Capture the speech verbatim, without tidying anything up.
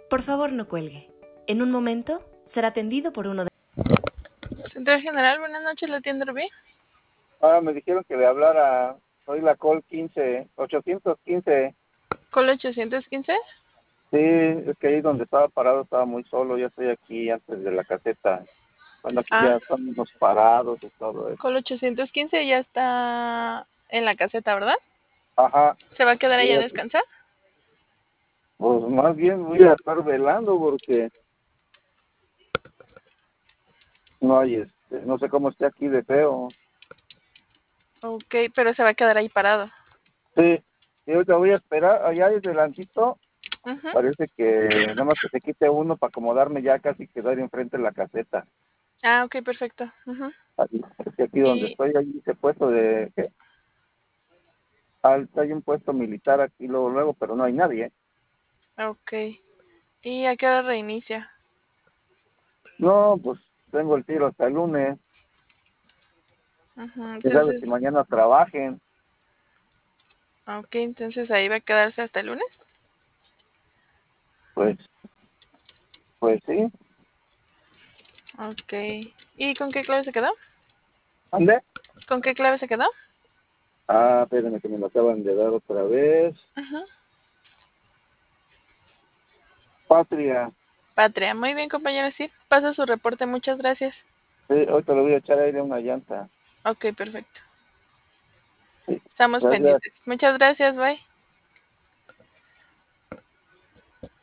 Por favor, no cuelgue. En un momento será atendido por uno de... Central General, buenas noches, ¿la tienda Rubí? Ah, me dijeron que le hablara. Soy la call quince, ochocientos quince. ¿Col ochocientos quince? Sí, es que ahí donde estaba parado estaba muy solo. Ya estoy aquí antes de la caseta. Bueno, aquí Ah, ya estamos parados y todo eso. Col ochocientos quince ya está en la caseta, ¿verdad? Ajá. ¿Se va a quedar Sí, ahí a aquí. descansar? Pues más bien voy a estar velando porque no hay, este, no sé cómo esté aquí de feo. Ok, pero se va a quedar ahí parado. Sí, y ahorita voy a esperar. Allá desde delantito Ujú. parece que nada más que se quite uno para acomodarme ya casi quedar enfrente de la caseta. Ah, ok, perfecto. Ujú. Aquí, porque aquí donde Y, estoy, hay ese puesto de, ¿qué? Alto, hay un puesto militar aquí luego, luego, pero no hay nadie. ok. ¿Y a qué hora reinicia? No, pues tengo el tiro hasta el lunes. Ujú, ¿Quién sabe si entonces, mañana trabajen? ok, entonces ahí va a quedarse hasta el lunes. Pues, pues sí. Ok. ¿Y con qué clave se quedó? ¿Ande? ¿Con qué clave se quedó? Ah, espérenme que me lo acaban de dar otra vez. Ujú. Patria. Patria. Muy bien, compañero, sí. Pasa su reporte, muchas gracias. Sí, ahorita le voy a echar aire a una llanta. Ok, perfecto. Sí, Estamos gracias. pendientes. Muchas gracias, bye.